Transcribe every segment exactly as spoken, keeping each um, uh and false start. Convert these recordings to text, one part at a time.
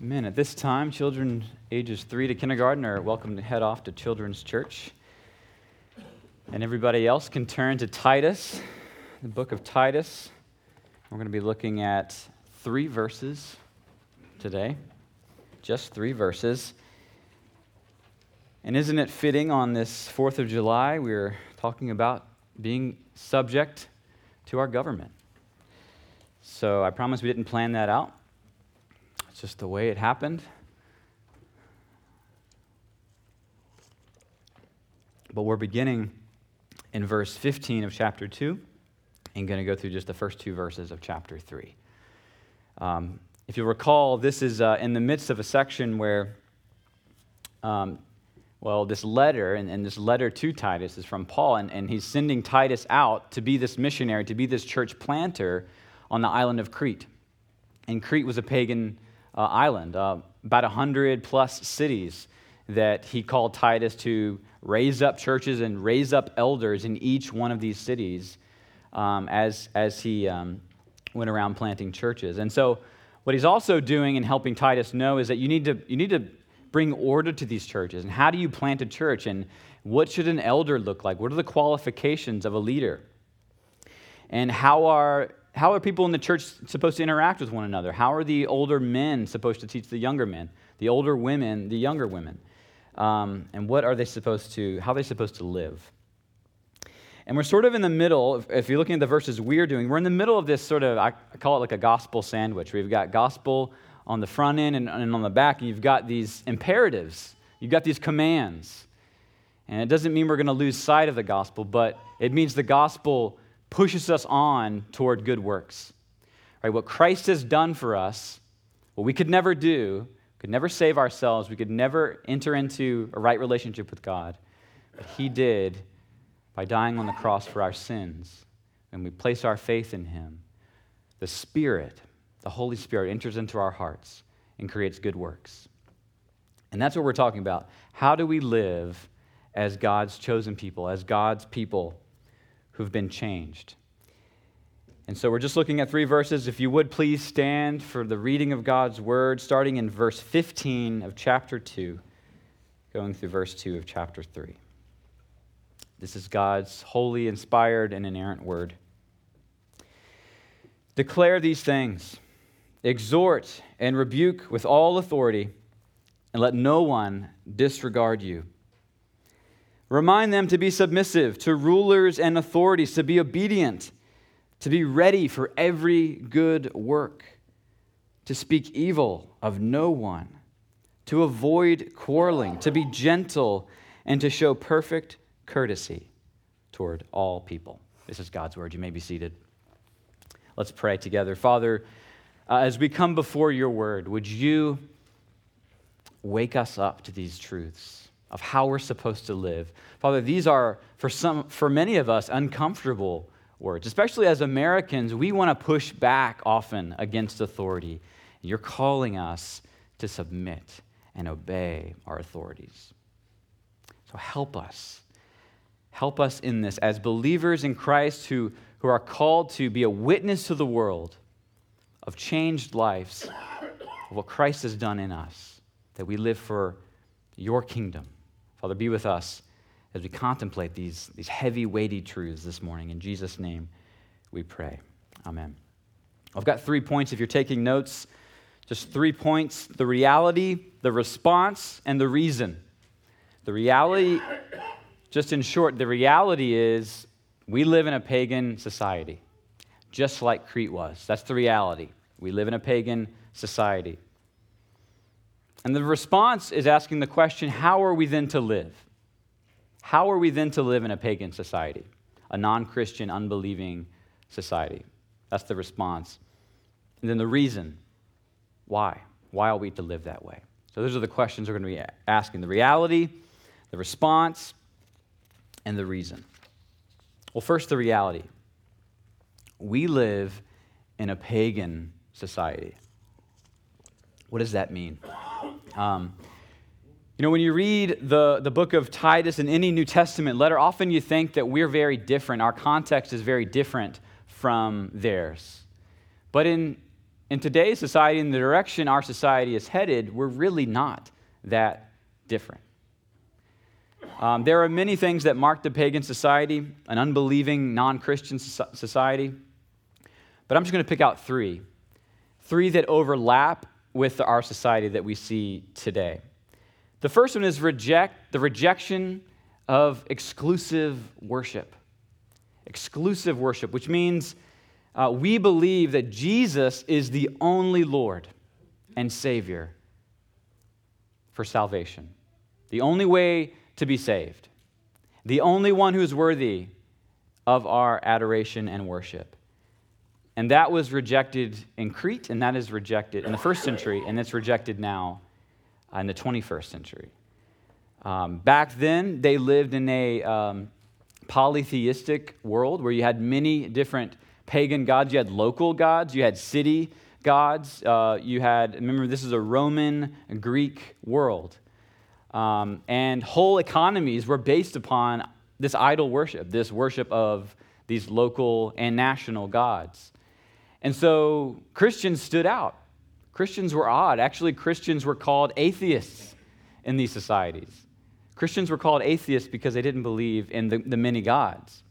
Amen. At this time, children ages three to kindergarten are welcome to head off to Children's Church. And everybody else can turn to Titus, the book of Titus. We're going to be looking at three verses today, just three verses. And isn't it fitting on this fourth of July, we're talking about being subject to our government. So I promise we didn't plan that out. It's just the way it happened. But we're beginning in verse fifteen of chapter two and going to go through just the first two verses of chapter three. Um, if you recall, this is uh, in the midst of a section where, um, well, this letter, and, and this letter to Titus is from Paul, and, and he's sending Titus out to be this missionary, to be this church planter on the island of Crete. And Crete was a pagan uh, island, uh, about one hundred plus cities that he called Titus to raise up churches and raise up elders in each one of these cities um, as, as he um, went around planting churches. And so what he's also doing and helping Titus know is that you need to you need to bring order to these churches. And how do you plant a church? And what should an elder look like? What are the qualifications of a leader? And how are How are people in the church supposed to interact with one another? How are the older men supposed to teach the younger men? The older women, the younger women? Um, and what are they supposed to, how are they supposed to live? And we're sort of in the middle, if you're looking at the verses we're doing, we're in the middle of this sort of, I call it like a gospel sandwich. We've got gospel on the front end and, and on the back, and you've got these imperatives. You've got these commands. And it doesn't mean we're going to lose sight of the gospel, but it means the gospel pushes us on toward good works. Right? What Christ has done for us, what we could never do, could never save ourselves, we could never enter into a right relationship with God, but he did by dying on the cross for our sins. When we place our faith in him, the Spirit, the Holy Spirit, enters into our hearts and creates good works. And that's what we're talking about. How do we live as God's chosen people, as God's people who've been changed? And so we're just looking at three verses. If you would please stand for the reading of God's word, starting in verse fifteen of chapter two, going through verse two of chapter three. This is God's holy, inspired, and inerrant word. Declare these things, exhort and rebuke with all authority, and let no one disregard you. Remind them to be submissive to rulers and authorities, to be obedient, to be ready for every good work, to speak evil of no one, to avoid quarreling, to be gentle, and to show perfect courtesy toward all people. This is God's word. You may be seated. Let's pray together. Father, uh, as we come before your word, would you wake us up to these truths of how we're supposed to live? Father, these are, for some, for many of us, uncomfortable words. Especially as Americans, we want to push back often against authority. You're calling us to submit and obey our authorities. So help us. Help us in this as believers in Christ who, who are called to be a witness to the world of changed lives, of what Christ has done in us, that we live for your kingdom. Father, be with us as we contemplate these, these heavy, weighty truths this morning. In Jesus' name we pray. Amen. I've got three points if you're taking notes. Just three points: the reality, the response, and the reason. The reality, just in short, the reality is we live in a pagan society, just like Crete was. That's the reality. We live in a pagan society. And the response is asking the question, how are we then to live? How are we then to live in a pagan society, a non-Christian, unbelieving society? That's the response. And then the reason, why? Why are we to live that way? So those are the questions we're going to be asking: the reality, the response, and the reason. Well, first, the reality. We live in a pagan society. What does that mean? Um, you know, when you read the, the book of Titus and any New Testament letter, often you think that we're very different. Our context is very different from theirs. But in in today's society, in the direction our society is headed, we're really not that different. Um, there are many things that mark the pagan society, an unbelieving, non-Christian society. But I'm just going to pick out three. Three that overlap with our society that we see today. The first one is reject the rejection of exclusive worship. Exclusive worship, which means uh, we believe that Jesus is the only Lord and Savior for salvation. The only way to be saved. The only one who is worthy of our adoration and worship. And that was rejected in Crete, and that is rejected in the first century, and it's rejected now in the twenty-first century. Um, back then, they lived in a um, polytheistic world where you had many different pagan gods. You had local gods, you had city gods, uh, you had, remember, this is a Roman, Greek world. Um, and whole economies were based upon this idol worship, this worship of these local and national gods. And so Christians stood out. Christians were odd. Actually, Christians were called atheists in these societies. Christians were called atheists because they didn't believe in the, the many gods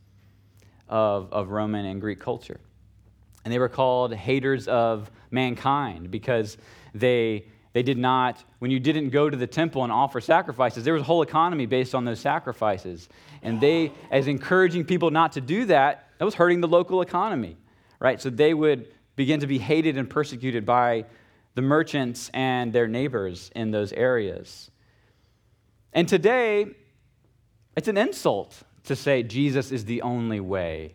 of, of Roman and Greek culture. And they were called haters of mankind because they, they did not, when you didn't go to the temple and offer sacrifices, there was a whole economy based on those sacrifices. And they, as encouraging people not to do that, that was hurting the local economy, right? So they would begin to be hated and persecuted by the merchants and their neighbors in those areas. And today, it's an insult to say Jesus is the only way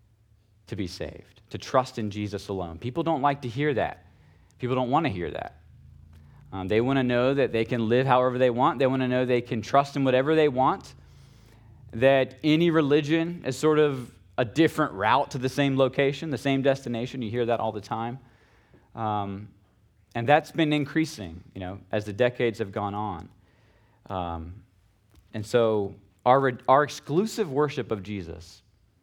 to be saved, to trust in Jesus alone. People don't like to hear that. People don't want to hear that. Um, they want to know that they can live however they want. They want to know they can trust in whatever they want, that any religion is sort of a different route to the same location, the same destination. You hear that all the time. Um, and that's been increasing, you know, as the decades have gone on. Um, and so our, our exclusive worship of Jesus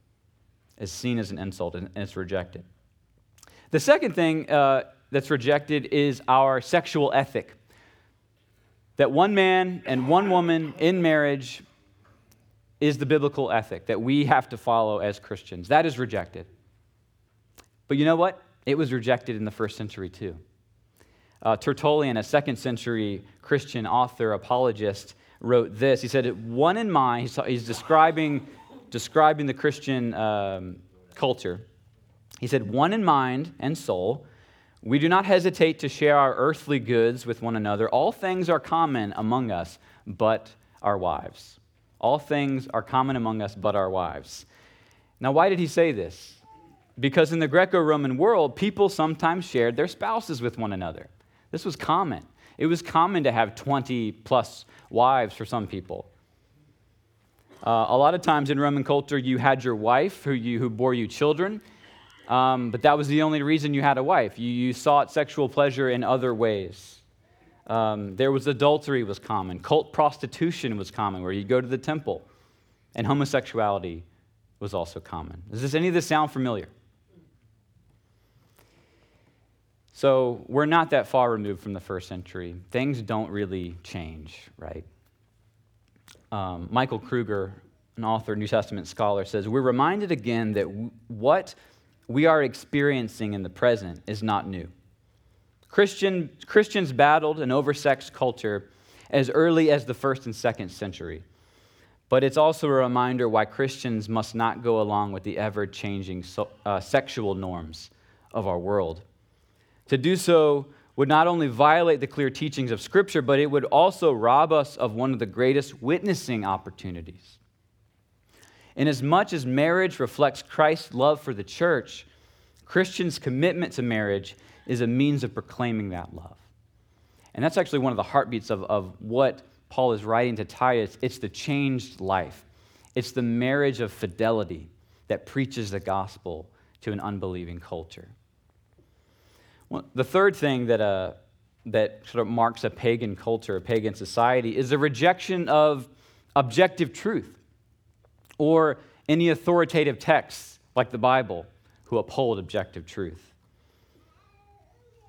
is seen as an insult, and it's rejected. The second thing uh, that's rejected is our sexual ethic. That one man and one woman in marriage is the biblical ethic that we have to follow as Christians. That is rejected. But you know what? It was rejected in the first century too. Uh, Tertullian, a second century Christian author, apologist, wrote this. He said, one in mind, he's, he's describing, describing the Christian um, culture. He said, one in mind and soul, we do not hesitate to share our earthly goods with one another. All things are common among us, but our wives. All things are common among us, but our wives. Now, why did he say this? Because in the Greco-Roman world, people sometimes shared their spouses with one another. This was common. It was common to have twenty plus wives for some people. Uh, a lot of times in Roman culture, you had your wife who, you, who bore you children, um, but that was the only reason you had a wife. You, you sought sexual pleasure in other ways. Um, there was adultery was common. Cult prostitution was common, where you'd go to the temple. And homosexuality was also common. Does this, any of this sound familiar? So we're not that far removed from the first century. Things don't really change, right? Um, Michael Kruger, an author, New Testament scholar, says, we're reminded again that w- what we are experiencing in the present is not new. Christian, Christians battled an oversexed culture as early as the first and second century. But it's also a reminder why Christians must not go along with the ever-changing so, uh, sexual norms of our world. To do so would not only violate the clear teachings of Scripture, but it would also rob us of one of the greatest witnessing opportunities. Inasmuch as marriage reflects Christ's love for the church, Christians' commitment to marriage is a means of proclaiming that love. And that's actually one of the heartbeats of, of what Paul is writing to Titus. It's the changed life. It's the marriage of fidelity that preaches the gospel to an unbelieving culture. Well, the third thing that, uh, that sort of marks a pagan culture, a pagan society, is a rejection of objective truth or any authoritative texts like the Bible who uphold objective truth.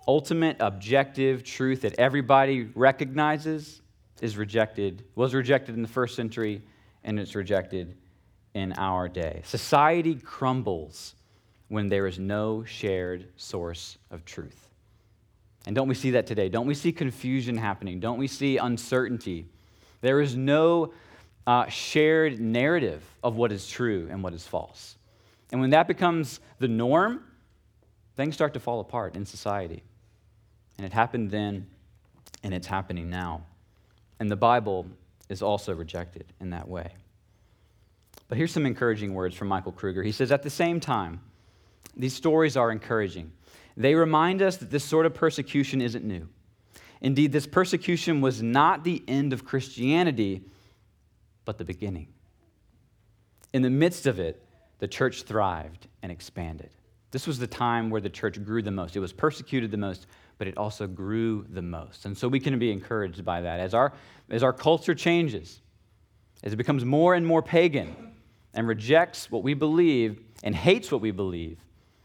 ultimate objective truth that everybody recognizes is rejected, was rejected in the first century, and it's rejected in our day. Society crumbles when there is no shared source of truth. And don't we see that today? Don't we see confusion happening? Don't we see uncertainty? There is no uh, shared narrative of what is true and what is false. And when that becomes the norm, things start to fall apart in society. And it happened then, and it's happening now. And the Bible is also rejected in that way. But here's some encouraging words from Michael Kruger. He says, at the same time, these stories are encouraging. They remind us that this sort of persecution isn't new. Indeed, this persecution was not the end of Christianity, but the beginning. In the midst of it, the church thrived and expanded. This was the time where the church grew the most. It was persecuted the most, but it also grew the most. And so we can be encouraged by that. As our, as our culture changes, as it becomes more and more pagan and rejects what we believe and hates what we believe,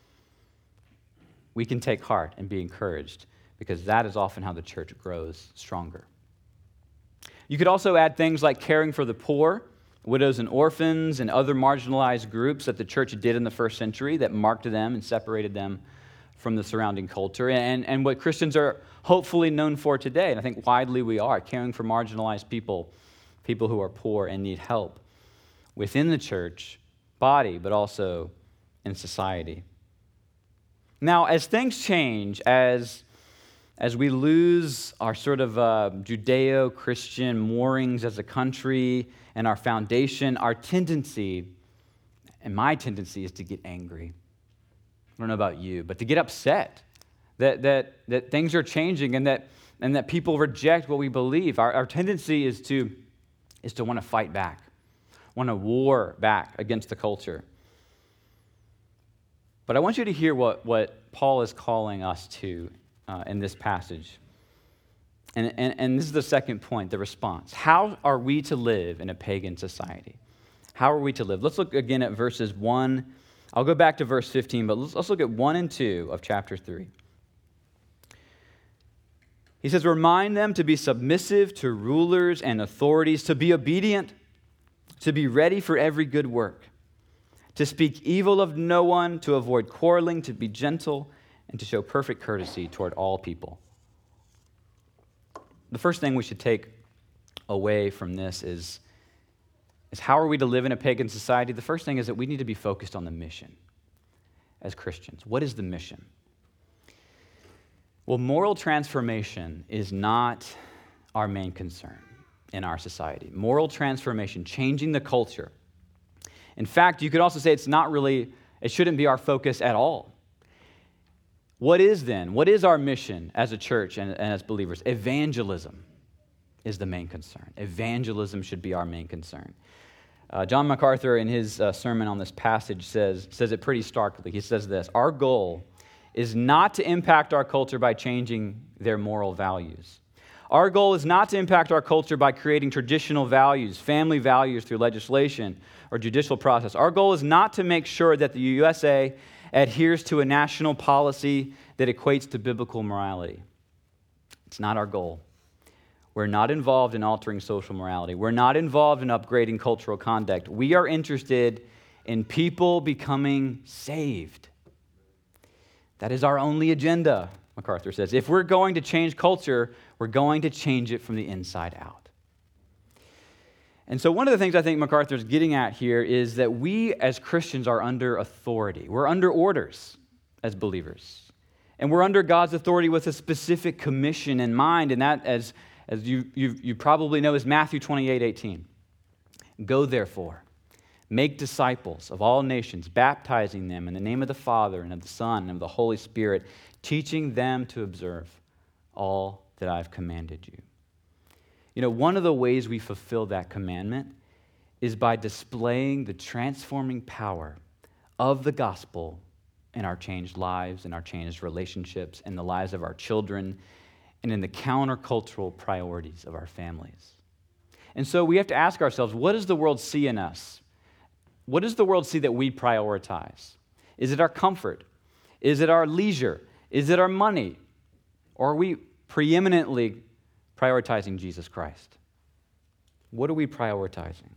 we can take heart and be encouraged, because that is often how the church grows stronger. You could also add things like caring for the poor, widows and orphans, and other marginalized groups that the church did in the first century that marked them and separated them from the surrounding culture, and, and what Christians are hopefully known for today, and I think widely we are, caring for marginalized people, people who are poor and need help within the church body, but also in society. Now, as things change, as, as we lose our sort of uh, Judeo-Christian moorings as a country and our foundation, our tendency, and my tendency, is to get angry. I don't know about you, but to get upset that that that things are changing and that and that people reject what we believe. Our, our tendency is to is to want to fight back, want to war back against the culture. But I want you to hear what, what Paul is calling us to uh, in this passage. And, and, and this is the second point, the response. How are we to live in a pagan society? How are we to live? Let's look again at verses one. I'll go back to verse fifteen, but let's, let's look at one and two of chapter three. He says, remind them to be submissive to rulers and authorities, to be obedient, to be ready for every good work, to speak evil of no one, to avoid quarreling, to be gentle, and to show perfect courtesy toward all people. The first thing we should take away from this is, is how are we to live in a pagan society? The first thing is that we need to be focused on the mission as Christians. What is the mission? Well, moral transformation is not our main concern in our society. Moral transformation, changing the culture. In fact, you could also say it's not really, it shouldn't be our focus at all. What is then? What is our mission as a church and, and as believers? Evangelism is the main concern. Evangelism should be our main concern. Uh, John MacArthur, in his uh, sermon on this passage, says, says it pretty starkly. He says this, our goal is not to impact our culture by changing their moral values. Our goal is not to impact our culture by creating traditional values, family values through legislation or judicial process. Our goal is not to make sure that the U S A adheres to a national policy that equates to biblical morality. It's not our goal. We're not involved in altering social morality. We're not involved in upgrading cultural conduct. We are interested in people becoming saved. That is our only agenda, MacArthur says. If we're going to change culture, we're going to change it from the inside out. And so one of the things I think MacArthur is getting at here is that we as Christians are under authority. We're under orders as believers. And we're under God's authority with a specific commission in mind, and that, as, as you, you, you probably know, is Matthew twenty-eight eighteen. Go therefore, make disciples of all nations, baptizing them in the name of the Father and of the Son and of the Holy Spirit, teaching them to observe all that I've commanded you. You know, one of the ways we fulfill that commandment is by displaying the transforming power of the gospel in our changed lives, in our changed relationships, in the lives of our children, and in the countercultural priorities of our families. And so we have to ask ourselves, what does the world see in us? What does the world see that we prioritize? Is it our comfort? Is it our leisure? Is it our money? Or are we preeminently prioritizing Jesus Christ? What are we prioritizing?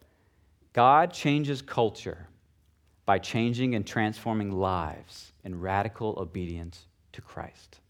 God changes culture by changing and transforming lives in radical obedience to Christ.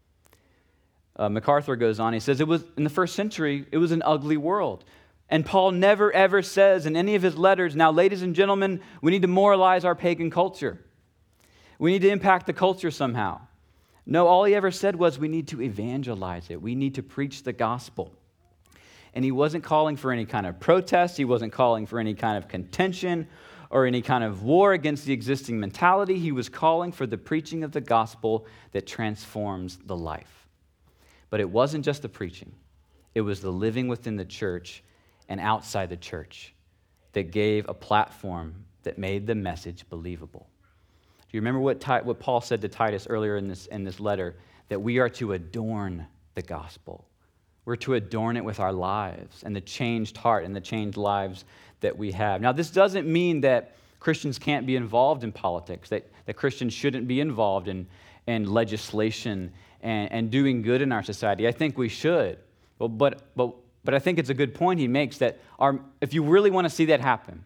Uh, MacArthur goes on, he says, it was in the first century, it was an ugly world. And Paul never, ever says in any of his letters, now, ladies and gentlemen, we need to moralize our pagan culture. We need to impact the culture somehow. No, all he ever said was we need to evangelize it. We need to preach the gospel. And he wasn't calling for any kind of protest. He wasn't calling for any kind of contention or any kind of war against the existing mentality. He was calling for the preaching of the gospel that transforms the life. But it wasn't just the preaching. It was the living within the church and outside the church that gave a platform that made the message believable. Do you remember what, Ti- what Paul said to Titus earlier in this, in this letter? That we are to adorn the gospel. We're to adorn it with our lives and the changed heart and the changed lives that we have. Now, this doesn't mean that Christians can't be involved in politics, that, that Christians shouldn't be involved in, in legislation and, and doing good in our society. I think we should. Well, but, but, but I think it's a good point he makes that our, if you really want to see that happen,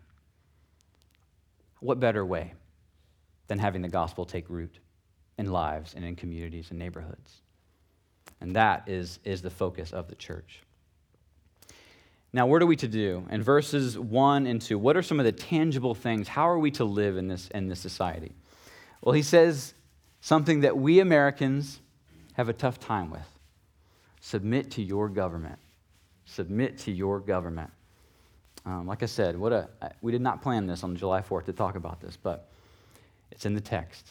what better way than having the gospel take root in lives and in communities and neighborhoods? And that is, is the focus of the church. Now, what are we to do? In verses one and two, what are some of the tangible things? How are we to live in this, in this society? Well, he says something that we Americans have a tough time with. Submit to your government. Submit to your government. Um, like I said, what a we did not plan this on July fourth to talk about this, but it's in the text.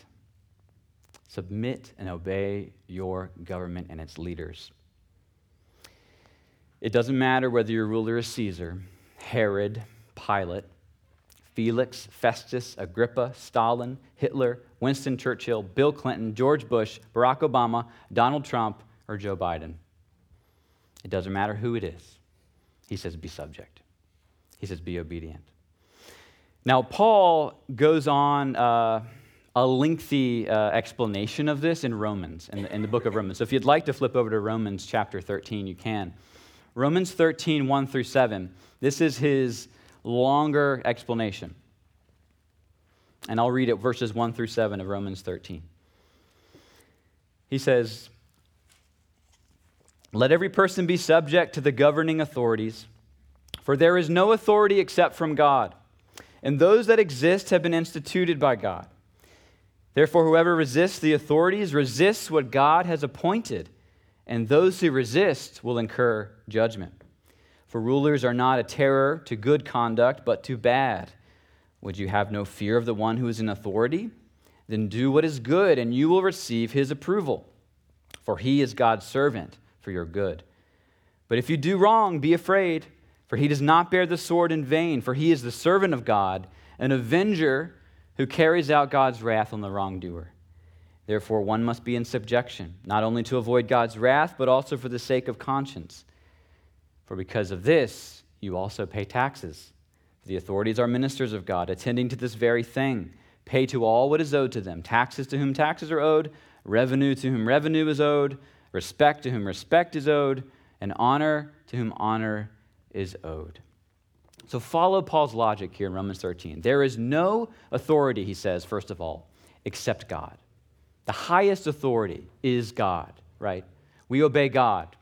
Submit and obey your government and its leaders. It doesn't matter whether your ruler is Caesar, Herod, Pilate, Felix, Festus, Agrippa, Stalin, Hitler, Winston Churchill, Bill Clinton, George Bush, Barack Obama, Donald Trump, or Joe Biden. It doesn't matter who it is. He says be subject. He says be obedient. Now, Paul goes on uh, a lengthy uh, explanation of this in Romans, in the, in the book of Romans. So if you'd like to flip over to Romans chapter thirteen, you can. Romans thirteen, one through seven. This is his longer explanation. And I'll read it, verses one through seven of Romans thirteen. He says, let every person be subject to the governing authorities, for there is no authority except from God, and those that exist have been instituted by God. Therefore, whoever resists the authorities resists what God has appointed, and those who resist will incur judgment. For rulers are not a terror to good conduct, but to bad. Would you have no fear of the one who is in authority? Then do what is good, and you will receive his approval. For he is God's servant for your good. But if you do wrong, be afraid, for he does not bear the sword in vain, for he is the servant of God, an avenger who carries out God's wrath on the wrongdoer. Therefore, one must be in subjection, not only to avoid God's wrath, but also for the sake of conscience. For because of this, you also pay taxes. The authorities are ministers of God, attending to this very thing. Pay to all what is owed to them, taxes to whom taxes are owed, revenue to whom revenue is owed, respect to whom respect is owed, and honor to whom honor is owed. So follow Paul's logic here in Romans thirteen. There is no authority, he says, first of all, except God. The highest authority is God, right? We obey God.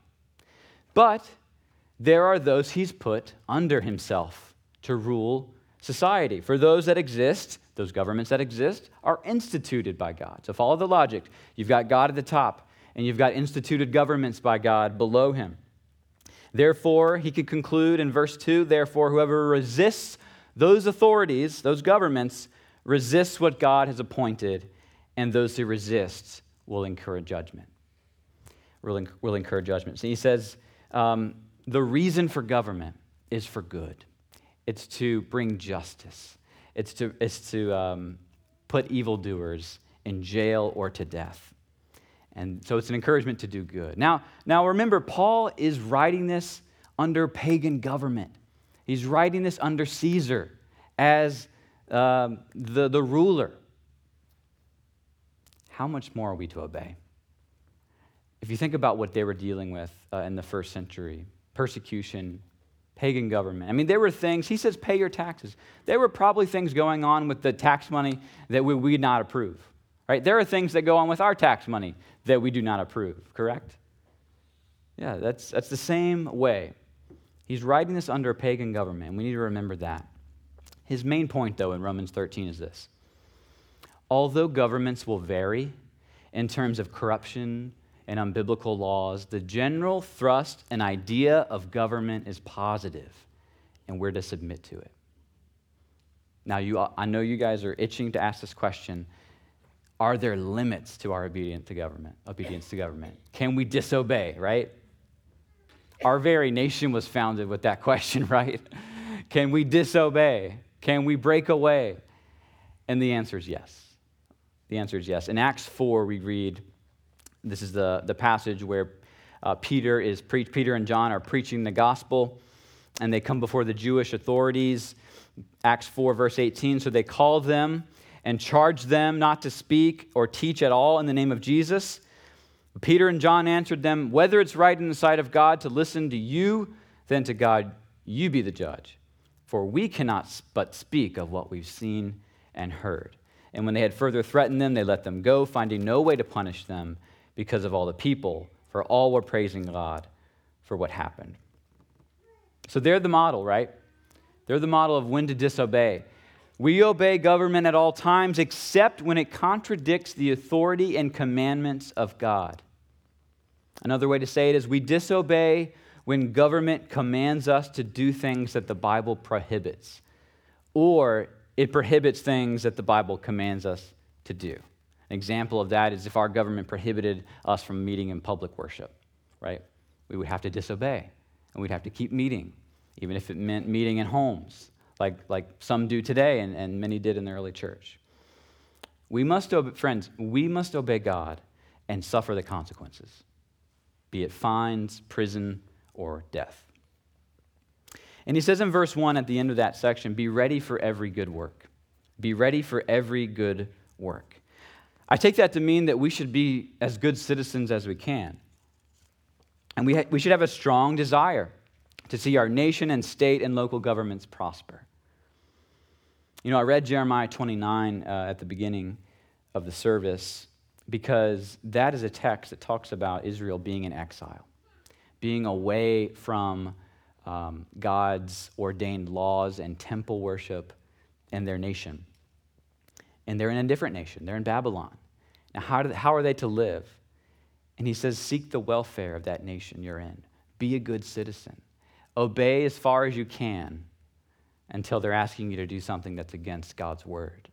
But there are those he's put under himself to rule society. For those that exist, those governments that exist, are instituted by God. So follow the logic. You've got God at the top, and you've got instituted governments by God below him. Therefore, he could conclude in verse two, therefore, whoever resists those authorities, those governments, resists what God has appointed, and those who resist will incur judgment. Will, inc- will incur judgment. So he says, um, the reason for government is for good. It's to bring justice. It's to, it's to um, put evildoers in jail or to death. And so it's an encouragement to do good. Now, now remember, Paul is writing this under pagan government. He's writing this under Caesar as um, the, the ruler. How much more are we to obey? if you think about what they were dealing with uh, in the first century, persecution, pagan government. I mean, there were things, he says, pay your taxes. There were probably things going on with the tax money that we would not approve, right? There are things that go on with our tax money that we do not approve, correct? Yeah, that's, that's the same way. He's writing this under a pagan government, and we need to remember that. His main point, though, in Romans thirteen is this. Although governments will vary in terms of corruption and unbiblical laws, the general thrust and idea of government is positive, and we're to submit to it. Now, you, I know you guys are itching to ask this question. Are there limits to our obedience to government? Obedience to government? Can we disobey, right? Our very nation was founded with that question, right? Can we disobey? Can we break away? And the answer is yes. The answer is yes. In Acts four, we read, this is the, the passage where uh, Peter is pre- Peter and John are preaching the gospel, and they come before the Jewish authorities. Acts four, verse eighteen, so they called them and charged them not to speak or teach at all in the name of Jesus. Peter and John answered them, whether it's right in the sight of God to listen to you, then to God you be the judge. For we cannot but speak of what we've seen and heard. And when they had further threatened them, they let them go, finding no way to punish them because of all the people, for all were praising God for what happened. So they're the model, right? They're the model of when to disobey. We obey government at all times, except when it contradicts the authority and commandments of God. Another way to say it is we disobey when government commands us to do things that the Bible prohibits, or it prohibits things that the Bible commands us to do. An example of that is if our government prohibited us from meeting in public worship, right? We would have to disobey, and we'd have to keep meeting, even if it meant meeting in homes. Like, like some do today and, and many did in the early church. We must, obey, friends, we must obey God and suffer the consequences, be it fines, prison, or death. And he says in verse one at the end of that section, be ready for every good work. Be ready for every good work. I take that to mean that we should be as good citizens as we can. And we, ha- we should have a strong desire to see our nation and state and local governments prosper. You know, I read Jeremiah twenty-nine uh, at the beginning of the service because that is a text that talks about Israel being in exile, being away from um, God's ordained laws and temple worship and their nation. And they're in a different nation. They're in Babylon. Now, how, do they, how are they to live? And he says, seek the welfare of that nation you're in. Be a good citizen. Obey as far as you can until they're asking you to do something that's against God's word.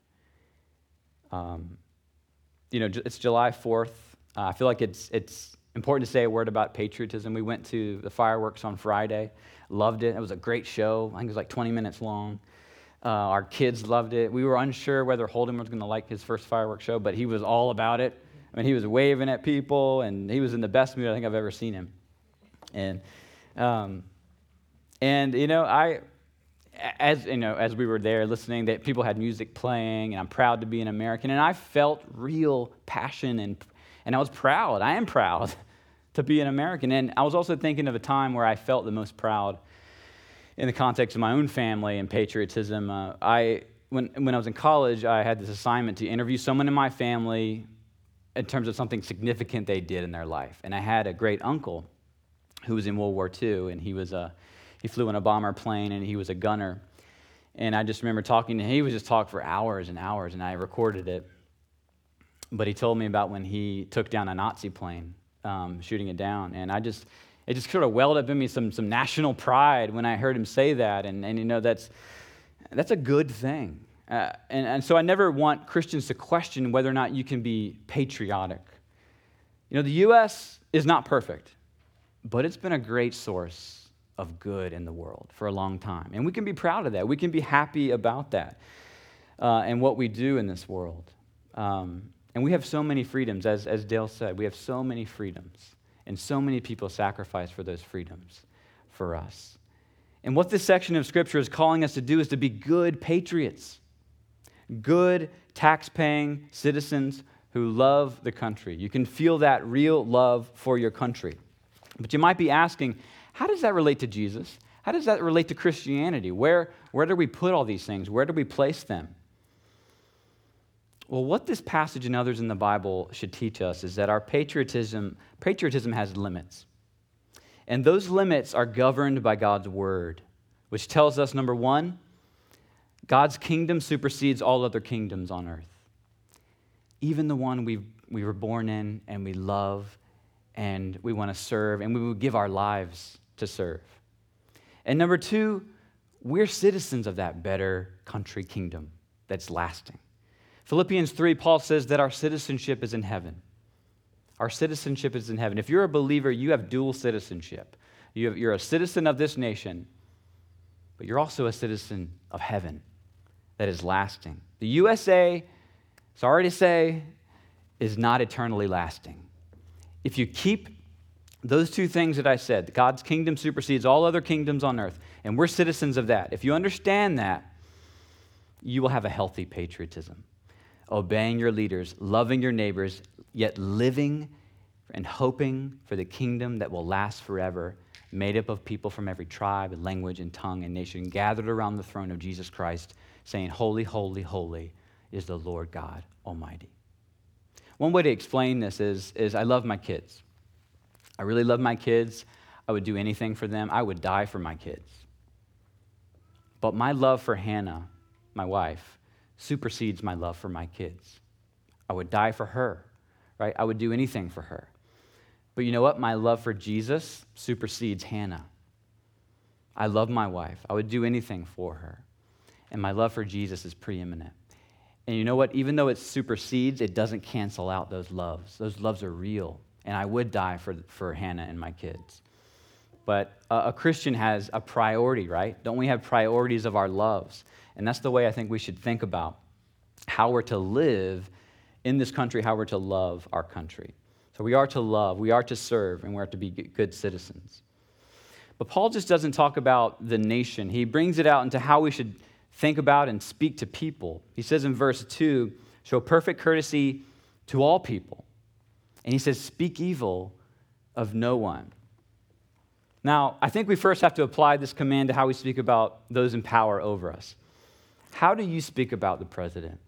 Um, you know, it's July fourth. Uh, I feel like it's it's important to say a word about patriotism. We went to the fireworks on Friday. Loved it. It was a great show. I think it was like twenty minutes long. Uh, our kids loved it. We were unsure whether Holden was going to like his first fireworks show, but he was all about it. I mean, he was waving at people, and he was in the best mood I think I've ever seen him. And, um, and you know, I... As you know, as we were there listening, that people had music playing, and I'm proud to be an American, and I felt real passion, and and I was proud. I am proud to be an American, and I was also thinking of a time where I felt the most proud in the context of my own family and patriotism. Uh, I when when I was in college, I had this assignment to interview someone in my family in terms of something significant they did in their life, and I had a great uncle who was in World War Two, and he was a He flew in a bomber plane, and he was a gunner. And I just remember talking to him. He would just talk for hours and hours, and I recorded it. But he told me about when he took down a Nazi plane, um, shooting it down. And I just, it just sort of welled up in me some some national pride when I heard him say that. And, and you know, that's that's a good thing. Uh, and, and so I never want Christians to question whether or not you can be patriotic. You know, the U S is not perfect, but it's been a great source of good in the world for a long time. And we can be proud of that. We can be happy about that uh, and what we do in this world. Um, and we have so many freedoms, as, as Dale said, we have so many freedoms, and so many people sacrifice for those freedoms for us. And what this section of Scripture is calling us to do is to be good patriots, good tax-paying citizens who love the country. You can feel that real love for your country. But you might be asking, how does that relate to Jesus? How does that relate to Christianity? Where, where do we put all these things? Where do we place them? Well, what this passage and others in the Bible should teach us is that our patriotism, patriotism has limits. And those limits are governed by God's word, which tells us, number one, God's kingdom supersedes all other kingdoms on earth. Even the one we we were born in and we love and we want to serve and we will give our lives to serve. And number two, we're citizens of that better country kingdom that's lasting. Philippians three, Paul says that our citizenship is in heaven. Our citizenship is in heaven. If you're a believer, you have dual citizenship. You have, you're a citizen of this nation, but you're also a citizen of heaven that is lasting. The U S A, sorry to say, is not eternally lasting. If you keep those two things that I said, God's kingdom supersedes all other kingdoms on earth, and we're citizens of that. If you understand that, you will have a healthy patriotism, obeying your leaders, loving your neighbors, yet living and hoping for the kingdom that will last forever, made up of people from every tribe and language and tongue and nation gathered around the throne of Jesus Christ, saying, holy, holy, holy is the Lord God Almighty. One way to explain this is, is I love my kids. I really love my kids. I would do anything for them. I would die for my kids. But my love for Hannah, my wife, supersedes my love for my kids. I would die for her, right? I would do anything for her. But you know what? My love for Jesus supersedes Hannah. I love my wife. I would do anything for her. And my love for Jesus is preeminent. And you know what? Even though it supersedes, it doesn't cancel out those loves. Those loves are real. And I would die for, for Hannah and my kids. But a, a Christian has a priority, right? Don't we have priorities of our loves? And that's the way I think we should think about how we're to live in this country, how we're to love our country. So we are to love, we are to serve, and we're to be good citizens. But Paul just doesn't talk about the nation. He brings it out into how we should think about and speak to people. He says in verse two, show perfect courtesy to all people. And he says, speak evil of no one. Now, I think we first have to apply this command to how we speak about those in power over us. How do you speak about the president?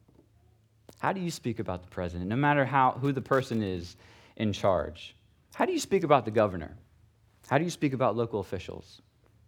How do you speak about the president, no matter how who the person is in charge? How do you speak about the governor? How do you speak about local officials?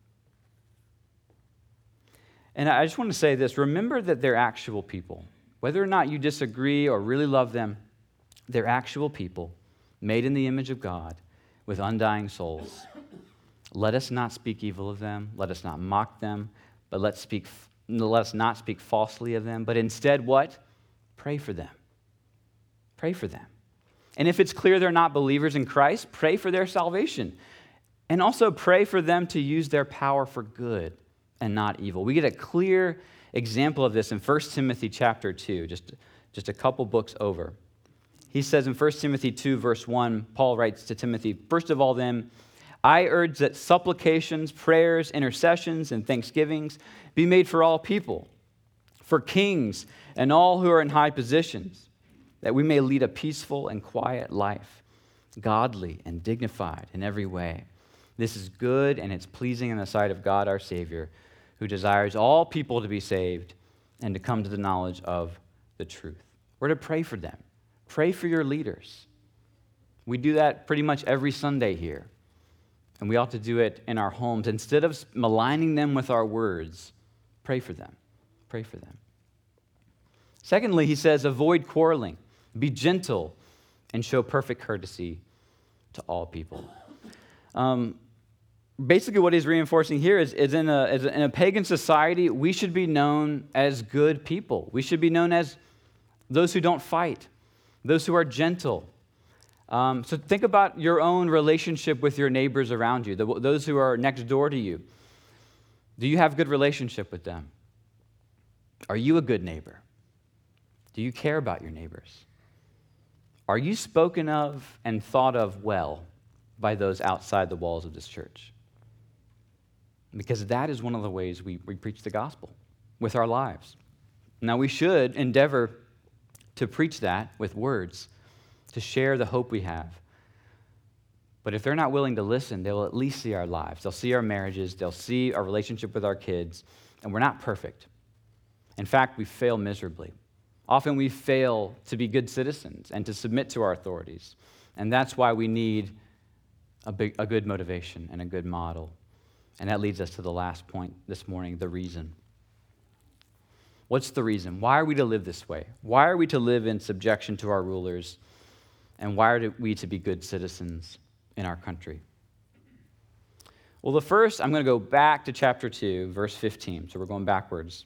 And I just want to say this. Remember that they're actual people. Whether or not you disagree or really love them, they're actual people made in the image of God with undying souls. Let us not speak evil of them. Let us not mock them. But let's speak. Let us not speak falsely of them. But instead, what? Pray for them. Pray for them. And if it's clear they're not believers in Christ, pray for their salvation. And also pray for them to use their power for good and not evil. We get a clear example of this in First Timothy chapter two, just, just a couple books over. He says in First Timothy two, verse one, Paul writes to Timothy, first of all then, I urge that supplications, prayers, intercessions, and thanksgivings be made for all people, for kings and all who are in high positions, that we may lead a peaceful and quiet life, godly and dignified in every way. This is good and it's pleasing in the sight of God our Savior, who desires all people to be saved and to come to the knowledge of the truth. We're to pray for them. Pray for your leaders. We do that pretty much every Sunday here. And we ought to do it in our homes. Instead of maligning them with our words, pray for them. Pray for them. Secondly, he says, avoid quarreling. Be gentle and show perfect courtesy to all people. Um, basically, what he's reinforcing here is, is, in a, is in a pagan society, we should be known as good people. We should be known as those who don't fight, those who are gentle. Um, so think about your own relationship with your neighbors around you, the, those who are next door to you. Do you have a good relationship with them? Are you a good neighbor? Do you care about your neighbors? Are you spoken of and thought of well by those outside the walls of this church? Because that is one of the ways we, we preach the gospel, with our lives. Now, we should endeavor to preach that with words, to share the hope we have. But if they're not willing to listen, they'll at least see our lives. They'll see our marriages. They'll see our relationship with our kids. And we're not perfect. In fact, we fail miserably. Often we fail to be good citizens and to submit to our authorities. And that's why we need a, big, a good motivation and a good model. And that leads us to the last point this morning, the reason. What's the reason? Why are we to live this way? Why are we to live in subjection to our rulers? And why are we to be good citizens in our country? Well, the first, I'm going to go back to chapter two, verse fifteen. So we're going backwards.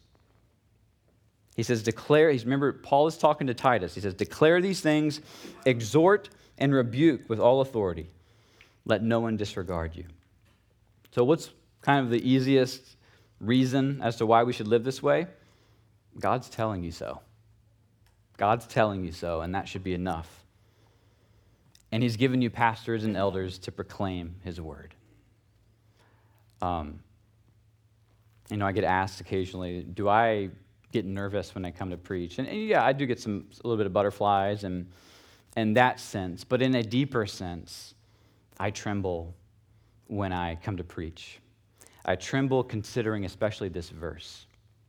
He says, declare, he's, remember, Paul is talking to Titus. He says, declare these things, exhort and rebuke with all authority. Let no one disregard you. So what's kind of the easiest reason as to why we should live this way? God's telling you so. God's telling you so, and that should be enough. And he's given you pastors and elders to proclaim his word. Um, you know, I get asked occasionally, do I get nervous when I come to preach? And, and yeah, I do get some a little bit of butterflies and in that sense, but in a deeper sense, I tremble when I come to preach. I tremble considering especially this verse.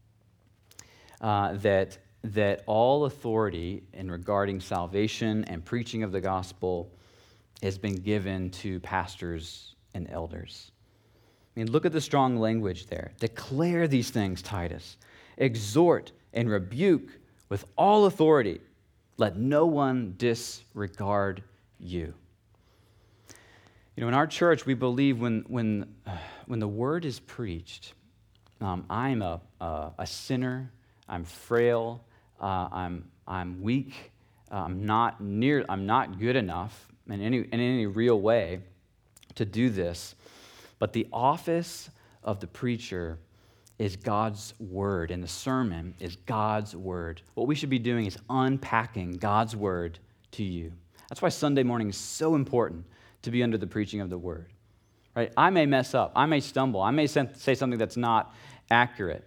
Uh, that, that all authority in regarding salvation and preaching of the gospel has been given to pastors and elders. I mean, look at the strong language there. Declare these things, Titus. Exhort and rebuke with all authority. Let no one disregard you. You know, in our church, we believe when, when, when the word is preached, um, I'm a, a, a sinner, I'm frail, uh, I'm I'm weak, uh, I'm not near, I'm not good enough in any in any real way to do this. But the office of the preacher is God's word, and the sermon is God's word. What we should be doing is unpacking God's word to you. That's why Sunday morning is so important to be under the preaching of the word. Right? I may mess up, I may stumble, I may say something that's not accurate.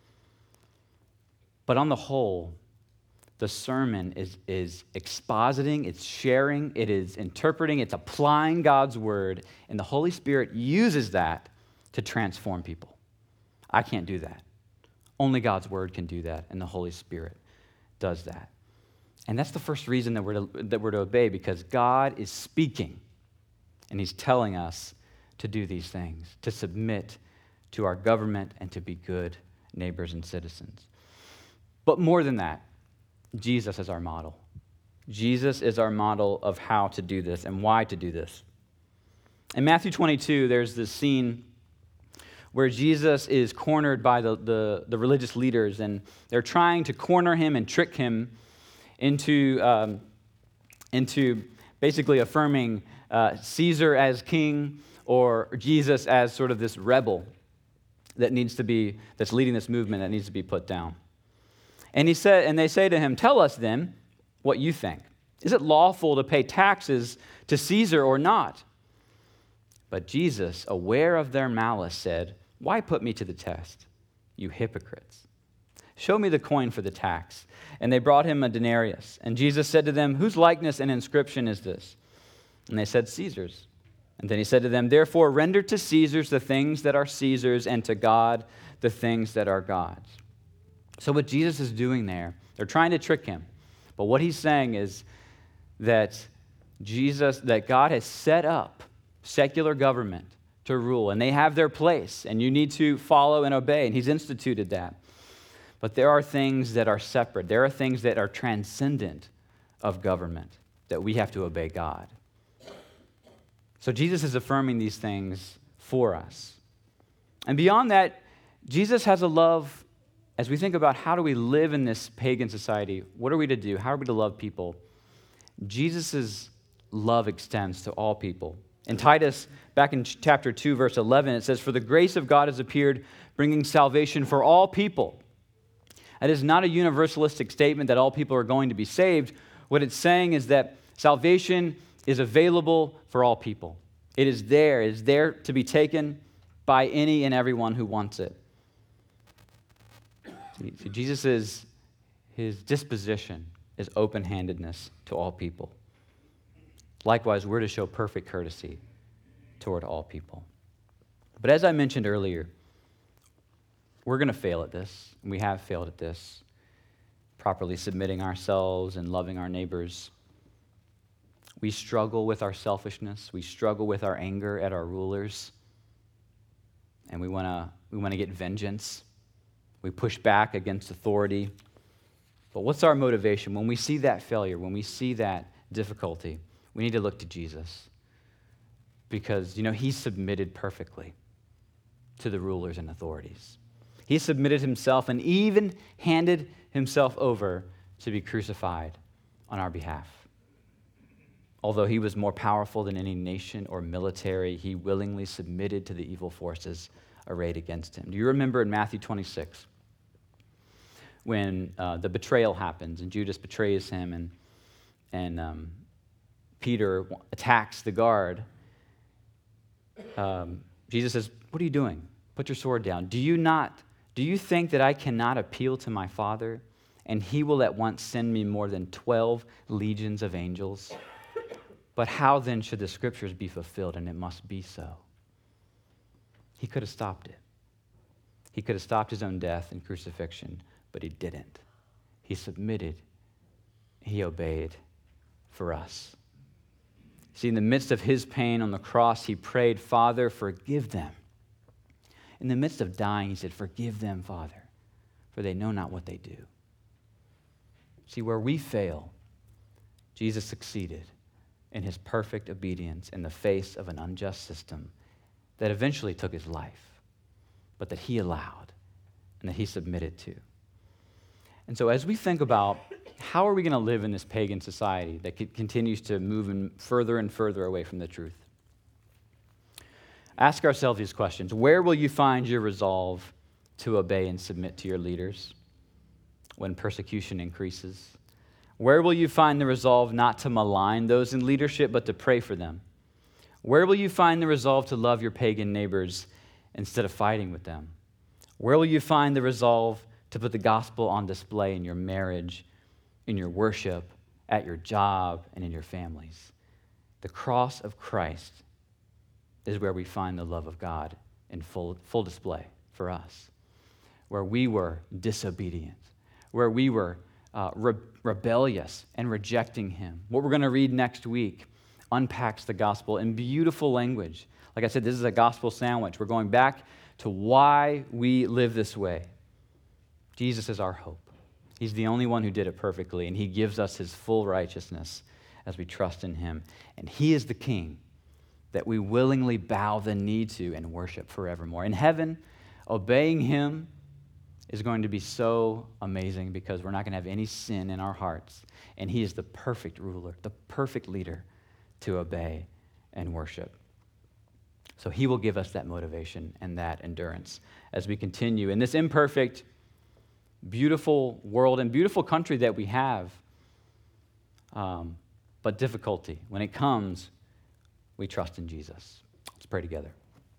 But on the whole, the sermon is, is expositing, it's sharing, it is interpreting, it's applying God's word, and the Holy Spirit uses that to transform people. I can't do that. Only God's word can do that, and the Holy Spirit does that. And that's the first reason that we're to, that we're to obey, because God is speaking, and he's telling us to do these things, to submit to our government and to be good neighbors and citizens. But more than that, Jesus is our model. Jesus is our model of how to do this and why to do this. In Matthew twenty-two, there's this scene where Jesus is cornered by the, the, the religious leaders, and they're trying to corner him and trick him into, um, into basically affirming uh, Caesar as king or Jesus as sort of this rebel that needs to be, that's leading this movement that needs to be put down. And he said, and they say to him, tell us then what you think. Is it lawful to pay taxes to Caesar or not? But Jesus, aware of their malice, said, why put me to the test, you hypocrites? Show me the coin for the tax. And they brought him a denarius. And Jesus said to them, whose likeness and inscription is this? And they said, Caesar's. And then he said to them, therefore render to Caesar's the things that are Caesar's, and to God the things that are God's. So what Jesus is doing there, they're trying to trick him. But what he's saying is that Jesus, that God has set up secular government to rule, and they have their place, and you need to follow and obey, and he's instituted that. But there are things that are separate. There are things that are transcendent of government, that we have to obey God. So Jesus is affirming these things for us. And beyond that, Jesus has a love. As we think about how do we live in this pagan society, what are we to do? How are we to love people? Jesus' love extends to all people. In Titus, back in chapter two, verse eleven, it says, for the grace of God has appeared, bringing salvation for all people. That is not a universalistic statement that all people are going to be saved. What it's saying is that salvation is available for all people. It is there. It is there to be taken by any and everyone who wants it. See, Jesus' his disposition is open-handedness to all people. Likewise, we're to show perfect courtesy toward all people. But as I mentioned earlier, we're going to fail at this, and we have failed at this, properly submitting ourselves and loving our neighbors. We struggle with our selfishness. We struggle with our anger at our rulers. And we want to we want to get vengeance. We push back against authority. But what's our motivation? When we see that failure, when we see that difficulty, we need to look to Jesus. Because, you know, he submitted perfectly to the rulers and authorities. He submitted himself and even handed himself over to be crucified on our behalf. Although he was more powerful than any nation or military, he willingly submitted to the evil forces arrayed against him. Do you remember in Matthew twenty-six when uh, the betrayal happens and Judas betrays him and, and um, Peter attacks the guard? Um, Jesus says, "What are you doing? Put your sword down. Do you not, do you think that I cannot appeal to my Father, and he will at once send me more than twelve legions of angels? But how then should the scriptures be fulfilled?" And it must be so. He could have stopped it. He could have stopped his own death and crucifixion, but he didn't. He submitted. He obeyed for us. See, in the midst of his pain on the cross, he prayed, "Father, forgive them." In the midst of dying, he said, "Forgive them, Father, for they know not what they do." See, where we fail, Jesus succeeded in his perfect obedience in the face of an unjust system that eventually took his life, but that he allowed and that he submitted to. And so as we think about how are we going to live in this pagan society that continues to move in further and further away from the truth, ask ourselves these questions. Where will you find your resolve to obey and submit to your leaders when persecution increases? Where will you find the resolve not to malign those in leadership, but to pray for them? Where will you find the resolve to love your pagan neighbors instead of fighting with them? Where will you find the resolve to put the gospel on display in your marriage, in your worship, at your job, and in your families? The cross of Christ is where we find the love of God in full, full display for us, where we were disobedient, where we were uh, re- rebellious and rejecting him. What we're going to read next week unpacks the gospel in beautiful language. Like I said, this is a gospel sandwich. We're going back to why we live this way. Jesus is our hope. He's the only one who did it perfectly, and he gives us his full righteousness as we trust in him. And he is the king that we willingly bow the knee to and worship forevermore. In heaven, obeying him is going to be so amazing because we're not going to have any sin in our hearts. And he is the perfect ruler, the perfect leader to obey and worship. So he will give us that motivation and that endurance as we continue in this imperfect, beautiful world and beautiful country that we have, um, but difficulty. When it comes, we trust in Jesus. Let's pray together.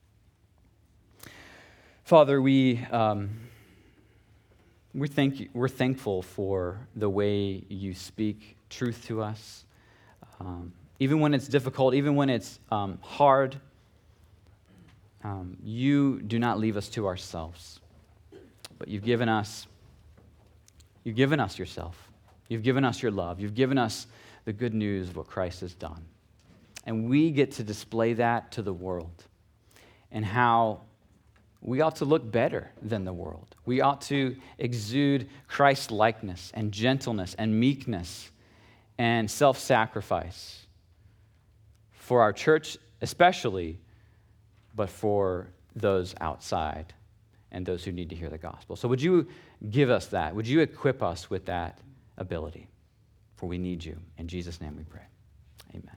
Father, we um, we thank we're thankful for the way you speak truth to us, um, even when it's difficult, even when it's um, hard. Um, you do not leave us to ourselves, but you've given us you've given us yourself. You've given us your love. You've given us the good news of what Christ has done. And we get to display that to the world and how we ought to look better than the world. We ought to exude Christ-likeness and gentleness and meekness and self-sacrifice for our church especially, but for those outside and those who need to hear the gospel. So would you give us that? Would you equip us with that ability? For we need you. In Jesus' name we pray. Amen.